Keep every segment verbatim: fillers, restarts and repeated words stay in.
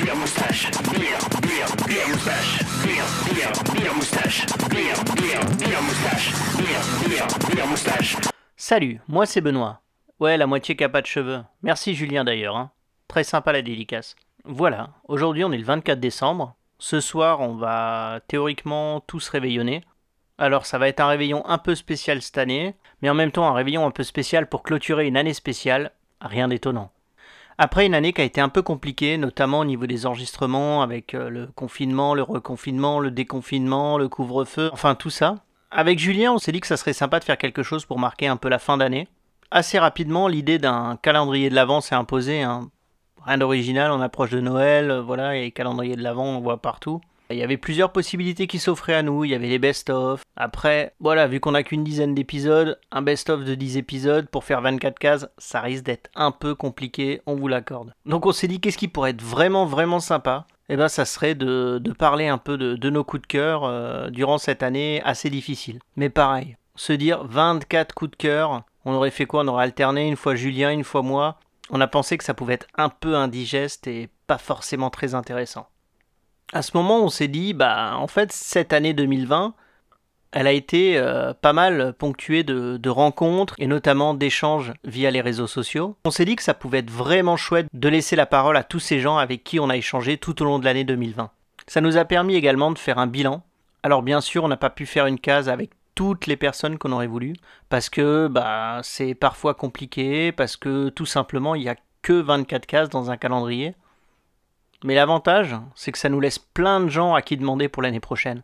beer moustache, beer, beer, beer moustache, beer, beer, beer moustache, beer, beer, beer moustache, beer, beer, beer moustache. Salut, moi c'est Benoît. Ouais, la moitié qui a pas de cheveux. Merci Julien d'ailleurs, hein. Très sympa la dédicace. Voilà, aujourd'hui on est le vingt-quatre décembre. Ce soir on va théoriquement tous réveillonner. Alors ça va être un réveillon un peu spécial cette année, mais en même temps un réveillon un peu spécial pour clôturer une année spéciale. Rien d'étonnant. Après une année qui a été un peu compliquée, notamment au niveau des enregistrements, avec euh, le confinement, le reconfinement, le déconfinement, le couvre-feu, enfin tout ça. Avec Julien, on s'est dit que ça serait sympa de faire quelque chose pour marquer un peu la fin d'année. Assez rapidement, l'idée d'un calendrier de l'Avent s'est imposée, hein. Rien d'original, on approche de Noël, euh, voilà, et calendrier de l'Avent, on voit partout. Il y avait plusieurs possibilités qui s'offraient à nous, il y avait les best-of. Après, voilà, vu qu'on n'a qu'une dizaine d'épisodes, un best-of de dix épisodes pour faire vingt-quatre cases, ça risque d'être un peu compliqué, on vous l'accorde. Donc on s'est dit qu'est-ce qui pourrait être vraiment vraiment sympa ? Eh ben ça serait de, de parler un peu de, de nos coups de cœur euh, durant cette année assez difficile. Mais pareil, se dire vingt-quatre coups de cœur, on aurait fait quoi ? On aurait alterné une fois Julien, une fois moi. On a pensé que ça pouvait être un peu indigeste et pas forcément très intéressant. À ce moment, on s'est dit, bah, en fait, cette année deux mille vingt, elle a été euh, pas mal ponctuée de, de rencontres et notamment d'échanges via les réseaux sociaux. On s'est dit que ça pouvait être vraiment chouette de laisser la parole à tous ces gens avec qui on a échangé tout au long de l'année deux mille vingt. Ça nous a permis également de faire un bilan. Alors bien sûr, on n'a pas pu faire une case avec toutes les personnes qu'on aurait voulu, parce que bah, c'est parfois compliqué, parce que tout simplement, il n'y a que vingt-quatre cases dans un calendrier. Mais l'avantage, c'est que ça nous laisse plein de gens à qui demander pour l'année prochaine.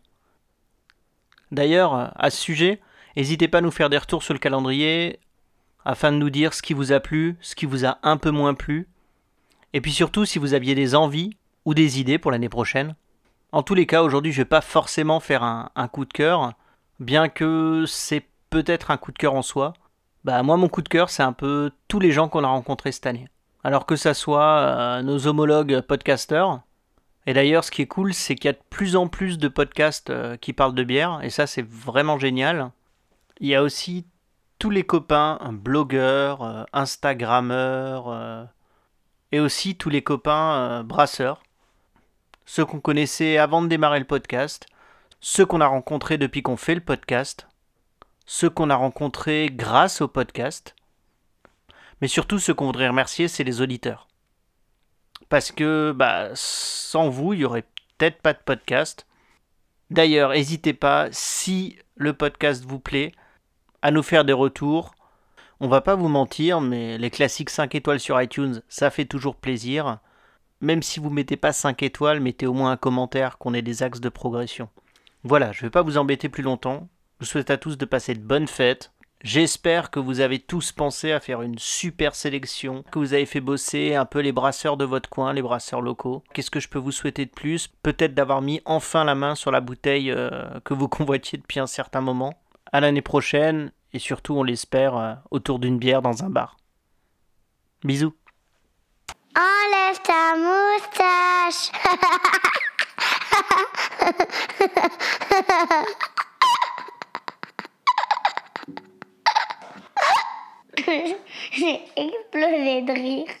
D'ailleurs, à ce sujet, n'hésitez pas à nous faire des retours sur le calendrier afin de nous dire ce qui vous a plu, ce qui vous a un peu moins plu, et puis surtout si vous aviez des envies ou des idées pour l'année prochaine. En tous les cas, aujourd'hui, je ne vais pas forcément faire un, un coup de cœur, bien que c'est peut-être un coup de cœur en soi. Bah moi, mon coup de cœur, c'est un peu tous les gens qu'on a rencontrés cette année. Alors que ça soit euh, nos homologues podcasteurs. Et d'ailleurs, ce qui est cool, c'est qu'il y a de plus en plus de podcasts euh, qui parlent de bière, et ça, c'est vraiment génial. Il y a aussi tous les copains, euh, blogueurs, euh, instagrammeurs, euh, et aussi tous les copains euh, brasseurs. Ceux qu'on connaissait avant de démarrer le podcast, ceux qu'on a rencontrés depuis qu'on fait le podcast, ceux qu'on a rencontrés grâce au podcast, mais surtout ceux qu'on voudrait remercier, c'est les auditeurs. Parce que bah, sans vous, il n'y aurait peut-être pas de podcast. D'ailleurs, n'hésitez pas, si le podcast vous plaît, à nous faire des retours. On va pas vous mentir, mais les classiques cinq étoiles sur iTunes, ça fait toujours plaisir. Même si vous mettez pas cinq étoiles, mettez au moins un commentaire qu'on ait des axes de progression. Voilà, je ne vais pas vous embêter plus longtemps. Je vous souhaite à tous de passer de bonnes fêtes. J'espère que vous avez tous pensé à faire une super sélection, que vous avez fait bosser un peu les brasseurs de votre coin, les brasseurs locaux. Qu'est-ce que je peux vous souhaiter de plus ? Peut-être d'avoir mis enfin la main sur la bouteille euh, que vous convoitiez depuis un certain moment. À l'année prochaine, et surtout, on l'espère, euh, autour d'une bière dans un bar. Bisous. Enlève ta moustache. J'ai explosé de rire.